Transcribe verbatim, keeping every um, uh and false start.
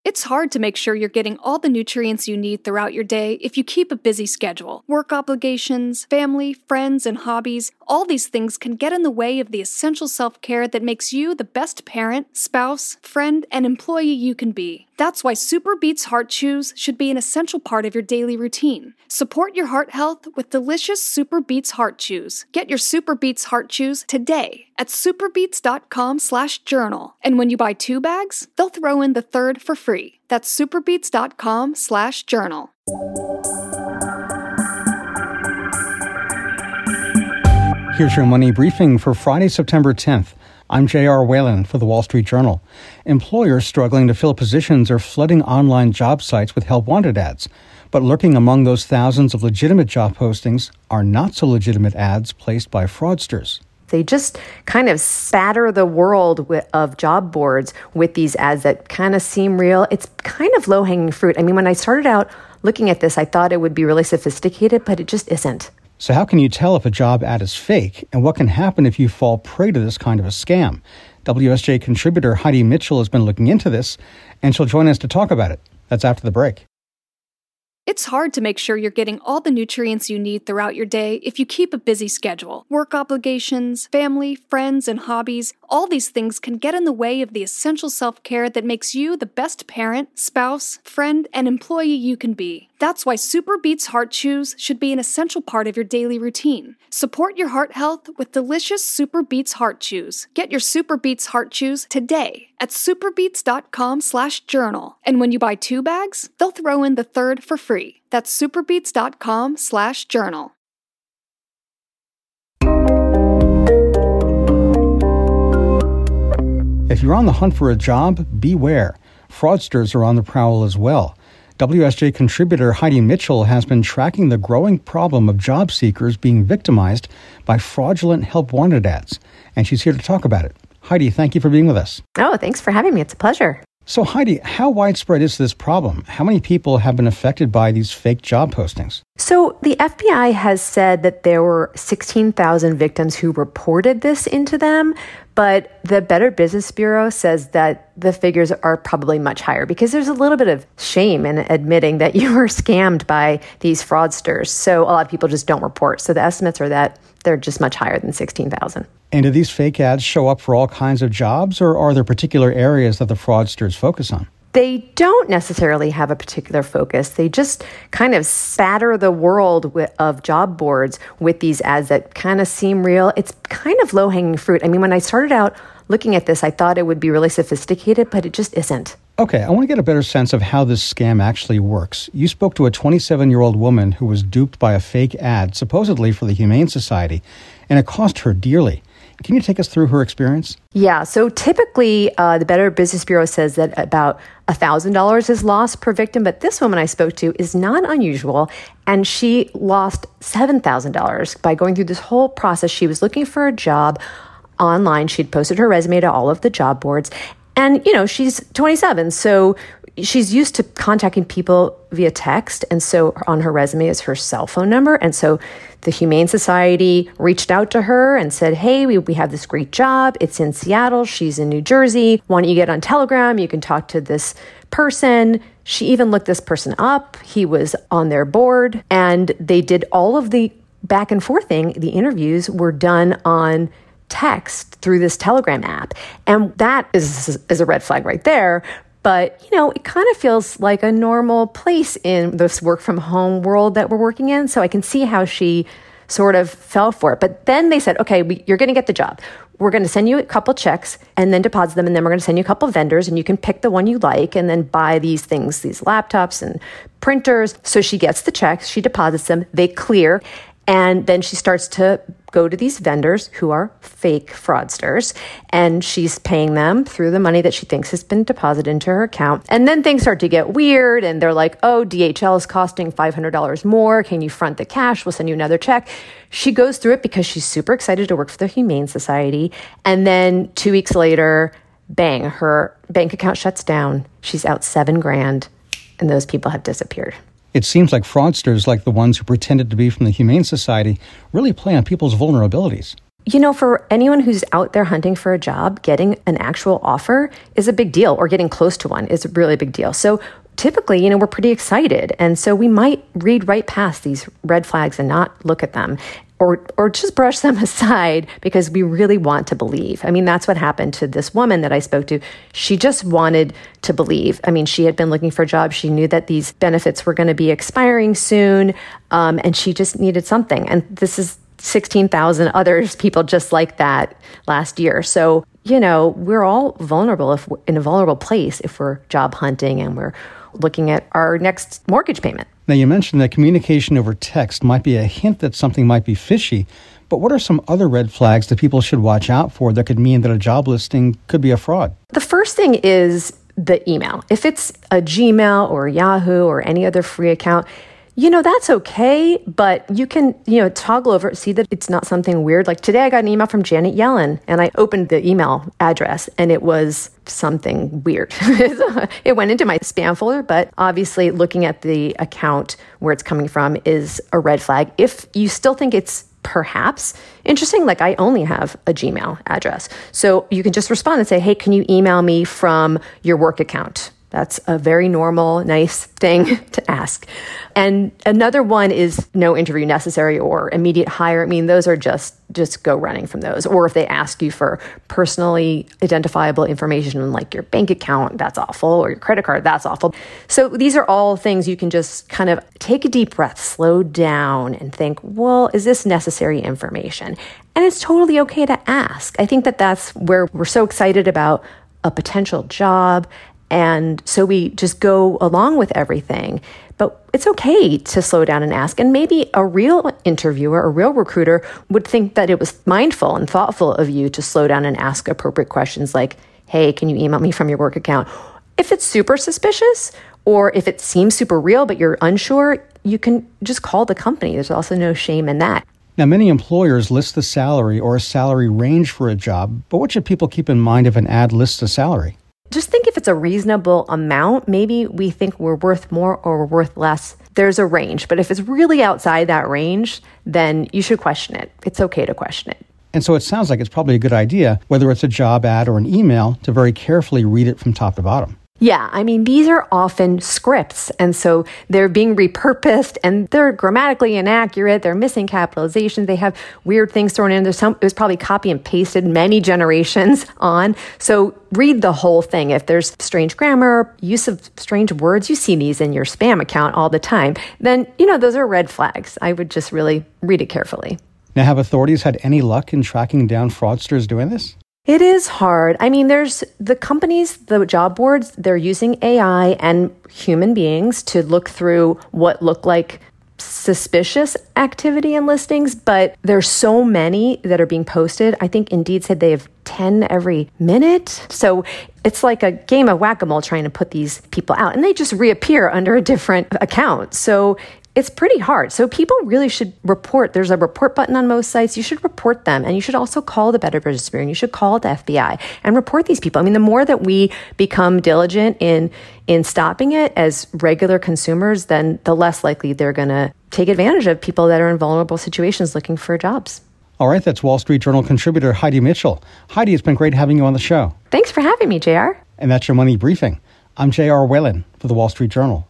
It's hard to make sure you're getting all the nutrients you need throughout your day if you keep a busy schedule. Work obligations, family, friends, and hobbies, all these things can get in the way of the essential self-care that makes you the best parent, spouse, friend, and employee you can be. That's why SuperBeets Heart Chews should be an essential part of your daily routine. Support your heart health with delicious SuperBeets Heart Chews. Get your SuperBeets Heart Chews today at superbeets.com slash journal. And when you buy two bags, they'll throw in the third for free. That's superbeets.com slash journal. Here's your money briefing for Friday, September tenth. I'm J R. Whalen for The Wall Street Journal. Employers struggling to fill positions are flooding online job sites with help-wanted ads. But lurking among those thousands of legitimate job postings are not-so-legitimate ads placed by fraudsters. They just kind of spatter the world with, of job boards with these ads that kind of seem real. It's kind of low-hanging fruit. I mean, when I started out looking at this, I thought it would be really sophisticated, but it just isn't. So how can you tell if a job ad is fake, and what can happen if you fall prey to this kind of a scam? W S J contributor Heidi Mitchell has been looking into this, and she'll join us to talk about it. That's after the break. It's hard to make sure you're getting all the nutrients you need throughout your day if you keep a busy schedule. Work obligations, family, friends, and hobbies, all these things can get in the way of the essential self-care that makes you the best parent, spouse, friend, and employee you can be. That's why SuperBeets Heart Chews should be an essential part of your daily routine. Support your heart health with delicious SuperBeets Heart Chews. Get your SuperBeets Heart Chews today at superbeets.com slash journal. And when you buy two bags, they'll throw in the third for free. That's superbeets.com slash journal. If you're on the hunt for a job, beware. Fraudsters are on the prowl as well. W S J contributor Heidi Mitchell has been tracking the growing problem of job seekers being victimized by fraudulent help-wanted ads, and she's here to talk about it. Heidi, thank you for being with us. Oh, thanks for having me. It's a pleasure. So, Heidi, how widespread is this problem? How many people have been affected by these fake job postings? So the F B I has said that there were sixteen thousand victims who reported this into them, but the Better Business Bureau says that the figures are probably much higher because there's a little bit of shame in admitting that you were scammed by these fraudsters. So a lot of people just don't report. So the estimates are that they're just much higher than sixteen thousand. And do these fake ads show up for all kinds of jobs, or are there particular areas that the fraudsters focus on? They don't necessarily have a particular focus. They just kind of spatter the world with, of job boards with these ads that kind of seem real. It's kind of low-hanging fruit. I mean, when I started out looking at this, I thought it would be really sophisticated, but it just isn't. Okay, I want to get a better sense of how this scam actually works. You spoke to a twenty-seven-year-old woman who was duped by a fake ad, supposedly for the Humane Society, and it cost her dearly. Can you take us through her experience? Yeah, so typically uh, the Better Business Bureau says that about one thousand dollars is lost per victim, but this woman I spoke to is not unusual, and she lost seven thousand dollars by going through this whole process. She was looking for a job online. She'd posted her resume to all of the job boards, and, you know, she's twenty-seven, so she's used to contacting people via text, and so on her resume is her cell phone number. And so the Humane Society reached out to her and said, hey, we, we have this great job. It's in Seattle. She's in New Jersey. Why don't you get on Telegram? You can talk to this person. She even looked this person up. He was on their board, and they did all of the back and forthing. The interviews were done on text through this Telegram app. And that is, is a red flag right there. But, you know, it kind of feels like a normal place in this work from home world that we're working in. So I can see how she sort of fell for it. But then they said, okay, we, you're going to get the job. We're going to send you a couple checks and then deposit them. And then we're going to send you a couple vendors, and you can pick the one you like and then buy these things, these laptops and printers. So she gets the checks, she deposits them, they clear. And then she starts to go to these vendors who are fake fraudsters, and she's paying them through the money that she thinks has been deposited into her account. And then things start to get weird, and they're like, oh, D H L is costing five hundred dollars more. Can you front the cash? We'll send you another check. She goes through it because she's super excited to work for the Humane Society. And then two weeks later, bang, her bank account shuts down. She's out seven grand, and those people have disappeared. It seems like fraudsters, like the ones who pretended to be from the Humane Society, really play on people's vulnerabilities. You know, for anyone who's out there hunting for a job, getting an actual offer is a big deal, or getting close to one is a really big deal. So typically, you know, we're pretty excited. And so we might read right past these red flags and not look at them, or or just brush them aside because we really want to believe. I mean, that's what happened to this woman that I spoke to. She just wanted to believe. I mean, she had been looking for a job. She knew that these benefits were going to be expiring soon, um, and she just needed something. And this is sixteen thousand others, people just like that last year. So, you know, we're all vulnerable if we're in a vulnerable place if we're job hunting and we're looking at our next mortgage payment. Now, you mentioned that communication over text might be a hint that something might be fishy, but what are some other red flags that people should watch out for that could mean that a job listing could be a fraud? The first thing is the email. If it's a Gmail or Yahoo or any other free account, you know, that's okay, but you can, you know, toggle over, see that it's not something weird. Like today I got an email from Janet Yellen and I opened the email address and it was something weird. It went into my spam folder, but obviously looking at the account where it's coming from is a red flag. If you still think it's perhaps interesting, like I only have a Gmail address. So you can just respond and say, hey, can you email me from your work account? That's a very normal, nice thing to ask. And another one is no interview necessary or immediate hire. I mean, those are just, just go running from those. Or if they ask you for personally identifiable information like your bank account, that's awful, or your credit card, that's awful. So these are all things you can just kind of take a deep breath, slow down and think, well, is this necessary information? And it's totally okay to ask. I think that that's where we're so excited about a potential job. And so we just go along with everything. But it's okay to slow down and ask. And maybe a real interviewer, a real recruiter would think that it was mindful and thoughtful of you to slow down and ask appropriate questions like, hey, can you email me from your work account? If it's super suspicious or if it seems super real, but you're unsure, you can just call the company. There's also no shame in that. Now, many employers list the salary or a salary range for a job, but what should people keep in mind if an ad lists a salary? Just think if it's a reasonable amount. Maybe we think we're worth more or we're worth less. There's a range, but if it's really outside that range, then you should question it. It's okay to question it. And so it sounds like it's probably a good idea, whether it's a job ad or an email, to very carefully read it from top to bottom. Yeah, I mean, these are often scripts, and so they're being repurposed, and they're grammatically inaccurate. They're missing capitalizations. They have weird things thrown in. There's some, it was probably copy and pasted many generations on. So read the whole thing. If there's strange grammar, use of strange words, you see these in your spam account all the time, then, you know, those are red flags. I would just really read it carefully. Now, have authorities had any luck in tracking down fraudsters doing this? It is hard. I mean, there's the companies, the job boards, they're using A I and human beings to look through what look like suspicious activity in listings, but there's so many that are being posted. I think Indeed said they have ten every minute. So it's like a game of whack-a-mole trying to put these people out, and they just reappear under a different account. So it's pretty hard. So people really should report. There's a report button on most sites. You should report them. And you should also call the Better Business Bureau and you should call the F B I and report these people. I mean, the more that we become diligent in in stopping it as regular consumers, then the less likely they're going to take advantage of people that are in vulnerable situations looking for jobs. All right. That's Wall Street Journal contributor Heidi Mitchell. Heidi, it's been great having you on the show. Thanks for having me, J R. And that's your Money Briefing. I'm J R Whalen for the Wall Street Journal.